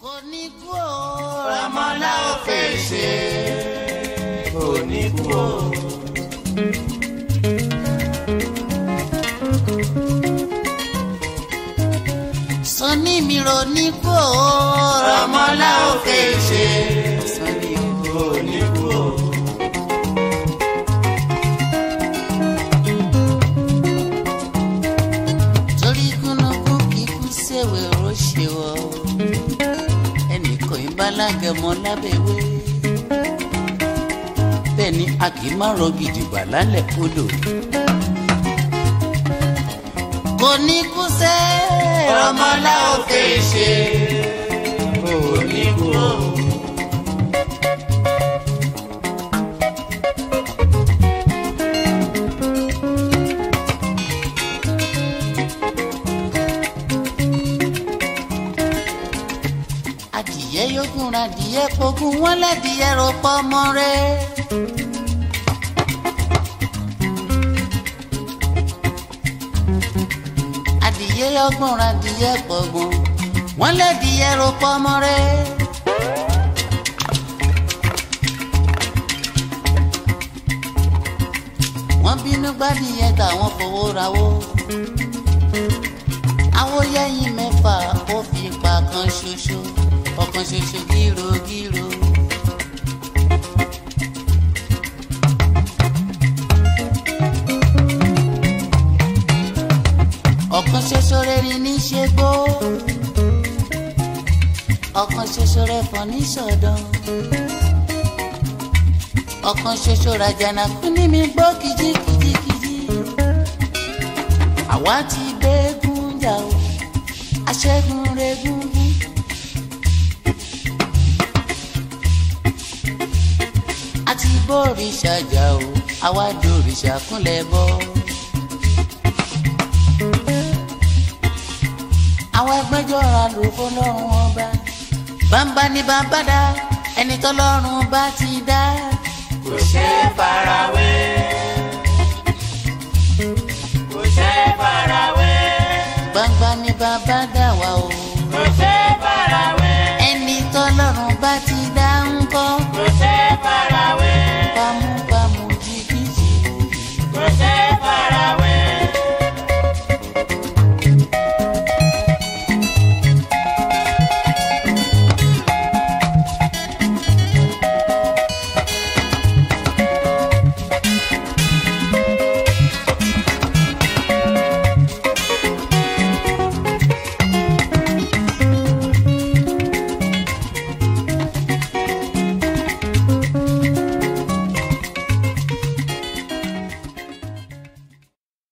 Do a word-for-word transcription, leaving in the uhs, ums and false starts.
kò ní kú o. Rọmọlá ò fèsì kò ní kú o. Sọ́ni mi ro ní kú o. Rọmọlá ò fèsì Sọ́ni ò ní kú o. Torí kúnnùkú kíkú ṣèwé ó ṣe wọ́ ẹnìkan ìbálàgẹ̀mọ́ lábẹ́wé bẹ́ẹ̀ ni a kì í má rọ gidigba lálẹ́ odò. Kò ní kú sẹ́ Rọmọlá ò fèsì kò ní kú o. Adìyẹ yókùn ra adìyẹ pogun wọn lẹ́dìyẹ rò pọ̀ ọmọ rẹ̀. Adìyẹ yọgbọ̀n ra adìyẹ pogun wọn lẹ́dìyẹ rò pọ̀ ọmọ rẹ̀. Wọ́n bínú gbádìyẹ táwọn fowó rawó. Awóyẹ̀yìn mẹ́fà ó fi pa kan ṣoṣo ọ̀kan ṣoṣo gírogíro. Ọ̀kan ṣoṣo rere ní ṣègbó ọ̀kan ṣoṣo rẹ̀fọ̀ ní ṣọ̀dán ọ̀kan ṣoṣo ràjànàkú ní mi gbó kìjikìjikìji. Àwa ti gbẹ́gun jà o aṣẹ́gun rẹ̀gúngún. Àti bórìṣà jà o àwa dòrìṣà kúnlẹ̀ bọ́. Àwọn ẹgbẹ́jọ́ra ló fọlọ́run ọba bàbá ní bàbá dá ẹni tọ́lọ́run bá ti dá. Kò ṣe é farawé kò ṣe é farawé. Bàbá ní bàbá dá wa o